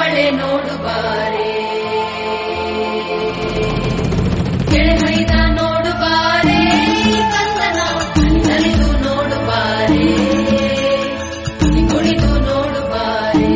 ಮಳೆ ನೋಡು ಬಾರೆ ಕೆಳಗೈದ ನೋಡು ಬಾರೆ ಕಂದನ ನಲಿದು ನೋಡು ಬಾರೆ ಕುಣಿದು ನೋಡು ಬಾರೆ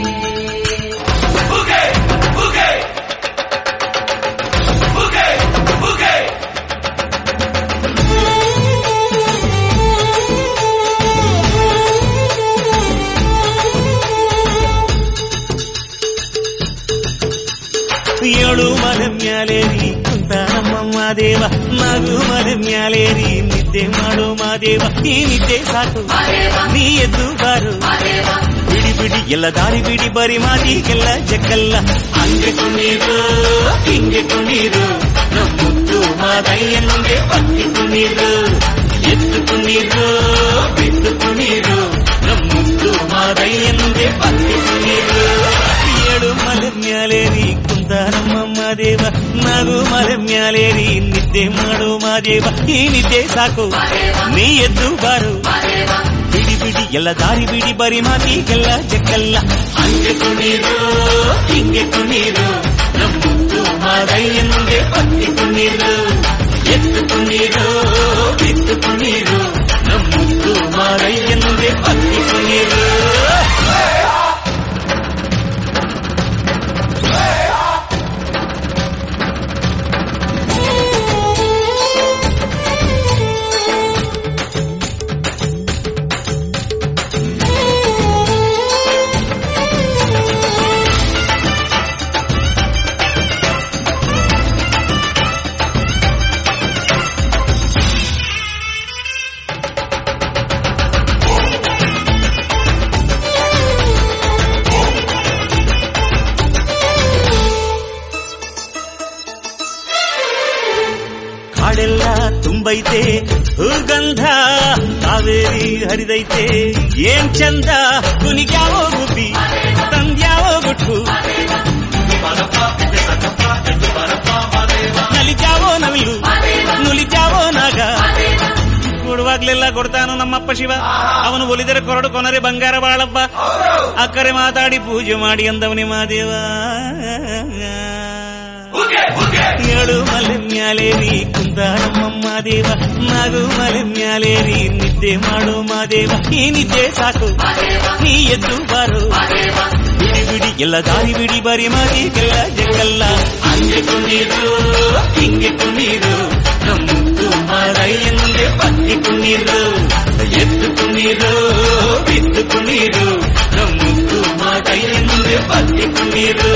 ಏಳು ಮಲೆ ಮ್ಯಾಲೇರಿ ಕುಂತ ನಮ್ಮಮ್ಮ ದೇವ ನಗು ಮಲೆ ಮ್ಯಾಲೇರಿ ನಿದ್ದೆ ಮಾಡು ಮಾದೇವ ಈ ನಿದ್ದೆ ಸಾಕು ನೀ ಎದ್ದು ಬಾರು ಬಿಡಿ ಬಿಡಿ ಎಲ್ಲ ದಾರಿ ಬಿಡಿ ಬರಿ ಮಾತಿಗೆಲ್ಲ ಜಕ್ಕಲ್ಲ ಹಂಗೆ ಕುಣೀರು ಹಿಂಗೆ ಕುಣೀರು ನಮ್ಮುತ್ತು ಮಾದಯ್ಯನಿಗೆ ಪತ್ತಿ ಕುಣೀರು ಎದ್ದು ಕುಣೀರು ಬಿದ್ದು ಕುಣೀರು ನಮ್ಮುತ್ತು ಮಾದಯ್ಯನಿಗೆ ಪತ್ತಿ ಕುಣೀರು ಏಳು ಮಲೆ ಮ್ಯಾಲೇರಿ ಕುಂತ ನಮ್ಮಮ್ಮ ದೇವ ನಗು ಮಲೆ ಮ್ಯಾಲೇರಿ ನಿದ್ದೆ ಮಾಡು ಮಾದೇವ ಈ ನಿದ್ದೆ ಸಾಕು ನೀ ಎದ್ದು ಬಾರು ಬಿಡಿ ಬಿಡಿ ಎಲ್ಲ ದಾರಿ ಬಿಡಿ ಬರಿ ಮಾತಿಗೆಲ್ಲ ಜಕ್ಕಲ್ಲ ಹಂಗೆ ಕುಣೀರು ಹಿಂಗೆ ಕುಣೀರು ನಮ್ಮುತ್ತು ಮಾದಯ್ಯನಿಗೆ ಪತ್ತಿ ಕುಣೀರು ಎದ್ದು ಕುಣೀರು ಬಿದ್ದು ಕುಣೀರು ನಮ್ಮುತ್ತು ಮಾದಯ್ಯನಿಗೆ ಪತ್ತಿ ಕುಣೀರು ಕಾಡೆಲ್ಲ ತುಂಬೈತೆ ಹೂಗಂಧ ಕಾವೇರಿ ಹರಿದೈತೆ ಏನ್ ಚಂದ ಕುನಿಗ್ಯಾವೋ ಗುಬ್ಬಿ ತಂದ್ಯಾವೋ ಗುಟ್ಟು ನಲಿಜಾವೋ ನವಿಲು ನುಲಿಜಾವೋ ನಾಗ ಕೊಡುವಾಗ್ಲೆಲ್ಲ ಕೊಡ್ತಾನು ನಮ್ಮಪ್ಪ ಶಿವ ಅವನು ಒಲಿದರೆ ಕೊರಡು ಕೊನರೆ ಬಂಗಾರ ಬಾಳಪ್ಪ ಅಕ್ಕರೆ ಮಾತಾಡಿ ಪೂಜೆ ಮಾಡಿ ಅಂದವನಿ ಮಾದೇವ ಏಳು ಮಲೆ ಮ್ಯಾಲೇರಿ ಕುಂತ ನಮ್ಮಮ್ಮ ದೇವ ನಗು ಮಲೆ ಮ್ಯಾಲೇರಿ ನಿದ್ದೆ ಮಾಡು ಮಾದೇವ ಈ ನಿದ್ದೆ ಸಾಕು ನೀ ಎದ್ದು ಬಾರು ಬಿಡಿ ಬಿಡಿ ಎಲ್ಲ ದಾರಿ ಬಿಡಿ ಬರಿ ಮಾತಿಗೆಲ್ಲ ಜಕ್ಕಲ್ಲ ಹಂಗೆ ಕುಣೀರು ಹಿಂಗೆ ಕುಣೀರು ನಮ್ಮುತ್ತು ಮಾದಯ್ಯನಿಗೆ ಪತ್ತಿ ಕುಣೀರು ಎದ್ದು ಕುಣೀರು ಬಿದ್ದು ಕುಣೀರು ನಮ್ಮುತ್ತು ಮಾದಯ್ಯನಿಗೆ ಪತ್ತಿ ಕುಣೀರು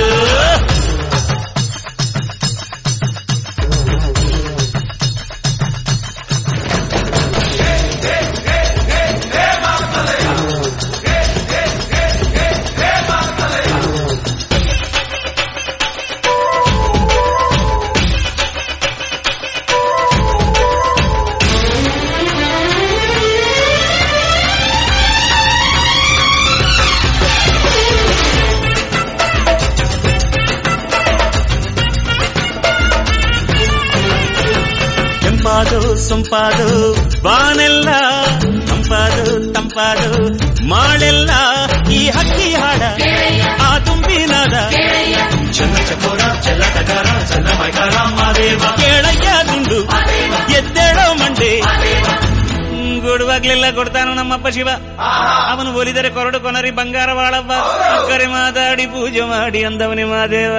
ತಂಪಾದು ಸೊಂಪಾದು ಬಾನೆಲ್ಲ ತಂಪಾದು ತಂಪಾದು ಮಾಳೆಲ್ಲ ಈ ಹಕ್ಕಿ ಹಾಡ ಆ ತುಂಬಿನಾದ ಚನ್ನ ಚಕೋರ ಚೆಲ್ಲಟಗಾರ ಚನ್ನ ಮೈಕಾರ ಮಾದೇವ ಕೇಳಯ್ಯ ದುಂಡು ಎದ್ದೇಳೋ ಮಂಡೆ ಕೊಡುವಾಗ್ಲೆಲ್ಲ ಕೊಡ್ತಾನು ನಮ್ಮಪ್ಪ ಶಿವ ಅವನು ಒಲಿದರೆ ಕೊರಡು ಕೊನರಿ ಬಂಗಾರ ಬಾಳಪ್ಪ ಅಕ್ಕರೆ ಮಾತಾಡಿ ಪೂಜೆ ಮಾಡಿ ಅಂದವನಿ ಮಾದೇವ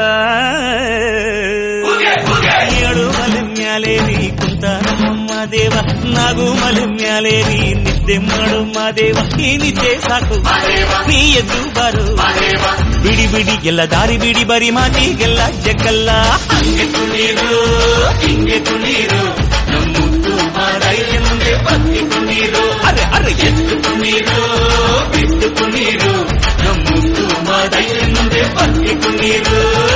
ಏಳು ಮಲೆ ಮ್ಯಾಲೇರಿ ಕುಂತ ನಮ್ಮಮ್ಮ ದೇವ ನಗು ಮಲೆ ಮ್ಯಾಲೇರಿ ನಿದ್ದೆ ಮಾಡು ಮಾದೇವ ಈ ನಿದ್ದೆ ಸಾಕು ನೀ ಎದ್ದು ಬಾರು ಬಿಡಿ ಬಿಡಿ ಎಲ್ಲ ದಾರಿ ಬಿಡಿ ಬರಿ ಮಾತಿಗೆಲ್ಲ ಜಕ್ಕಲ್ಲ ಹಂಗೆ ಕುಣೀರು ಹಿಂಗೆ ಕುಣೀರು ನಮ್ಮುತ್ತು ಮಾದಯ್ಯನಿಗೆ ಪತ್ತಿ ಕುಣೀರು ಅರೆ ಅರೆ ಎದ್ದು ಕುಣೀರು ಬಿದ್ದು ಕುಣೀರು ನಮ್ಮುತ್ತು ಮಾದಯ್ಯನಿಗೆ ಪತ್ತಿ ಕುಣೀರು